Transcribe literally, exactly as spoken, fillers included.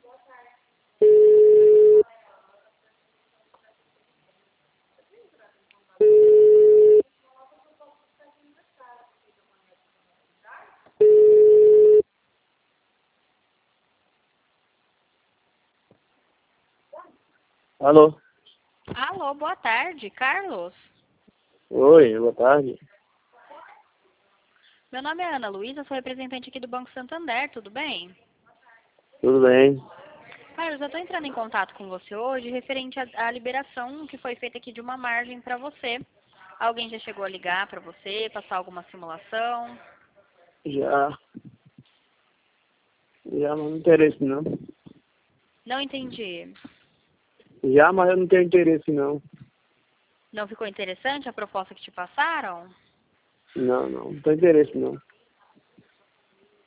Alô? Alô, boa tarde, Carlos. Oi, boa tarde. Meu nome é Ana Luísa, sou representante aqui do Banco Santander, tudo bem? Tudo bem? Carlos, eu estou entrando em contato com você hoje referente à, à liberação que foi feita aqui de uma margem para você. Alguém já chegou a ligar para você, passar alguma simulação? Já. Já, mas não interesse não. Não entendi. Já, mas eu não tenho interesse não. Não ficou interessante a proposta que te passaram? Não, não. Não tenho interesse não.